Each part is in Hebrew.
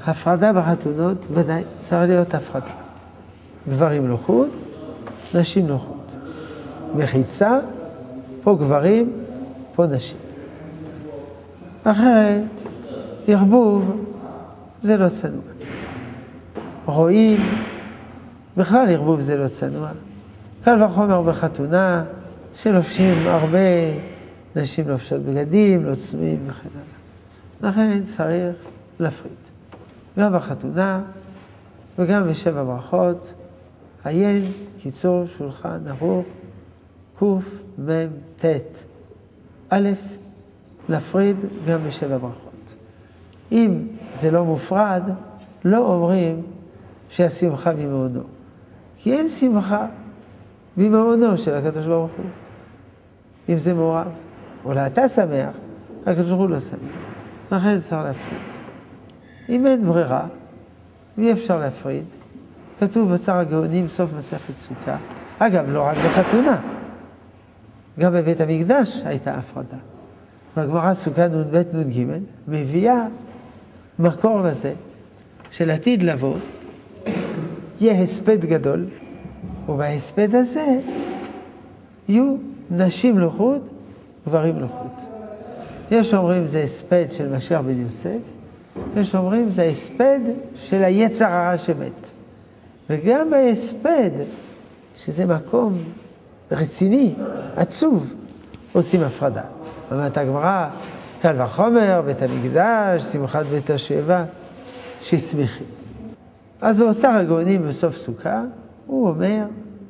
הפרדה בחתונות, ודאי, צריך להיות הפרדה. גברים לחוד, נשים לחוד. מחיצה, פה גברים, פה נשים. אחרת, ערבוב, זה לא צנוע. רואים, בכלל ערבוב זה לא צנוע. קל וחומר בחתונה, שלובשים הרבה, נשים לובשות בגדים, לא צנועים וכן הלאה. לכן צריך להפריד. גם בחתונה וגם בשבע ברכות, עיין קיצור שולחן ערוך קמ"ט. א', להפריד גם בשבע ברכות. אם זה לא מופרד, לא אומרים שהשמחה ממעונו. כי אין שמחה ממעונו של הקדוש ברוך הוא. אם זה מעורב, אולי אתה שמח, הקדוש ברוך הוא לא שמח. לכן צריך להפריד. אם אין ברירה, אי אפשר להפריד. כתוב בצער הגאונים, סוף מסכת סוכה. אגב, לא רק בחתונה. גם בבית המקדש הייתה הפרדה. בגמרא סוכה נ"ב נ"ג מביאה מקור לזה, של עתיד לבוא, יהיה הספד גדול, ובהספד הזה יהיו נשים לחוד, גברים לחוד. יש אומרים זה הספד של משיח בן יוסף, יש אומרים זה הספד של היצר הרע שמת. וגם בהספד, שזה מקום רציני, עצוב, עושים הפרדה. אומרת הגמרא, קל וחומר, בית המקדש, שמחת בית השואבה, ששמחים. אז באוצר הגאונים בסוף סוכה, הוא אומר,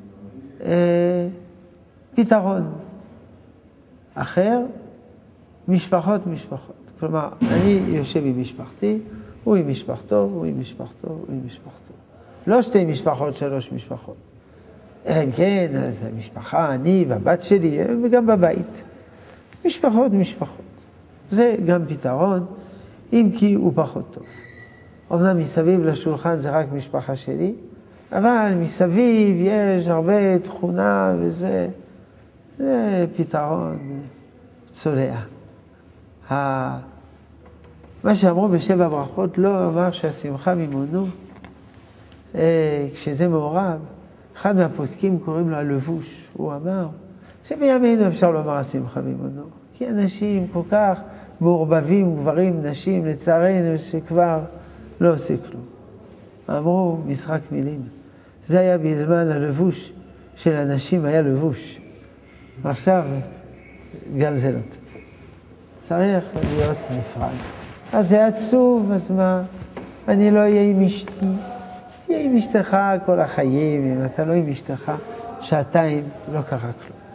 פתרון אחר, משפחות. כלומר, אני יושב עם משפחתי, הוא עם משפחתו, הוא עם משפחתו, הוא עם משפחתו. לא שתי משפחות, שלוש משפחות. אלא אם כן, אז המשפחה, אני והבת שלי, וגם בבית. משפחות. זה גם פתרון, אם כי הוא פחות טוב. אומנם מסביב לשולחן זה רק משפחה שלי, אבל מסביב יש הרבה תכונה וזה, זה פתרון צולע. מה שאמרו בשבע ברכות לא אמר שהשמחה ממעונו, כשזה מעורב, אחד מהפוסקים קוראים לו הלבוש, הוא אמר שבימינו אפשר לומר השמחה ממעונו, כי אנשים כל כך מעורבבים, גברים, נשים, לצערנו שכבר לא עושה כלום. אמרו משחק מילים. זה היה בזמן הלבוש של אנשים, היה לבוש. עכשיו גם זה לא טוב. צריך להיות נפרד. אז זה עצוב, אז מה? אני לא אהיה עם אשתי. תהיה עם אשתך כל החיים, אם אתה לא עם אשתך, שעתיים לא קרה כלום.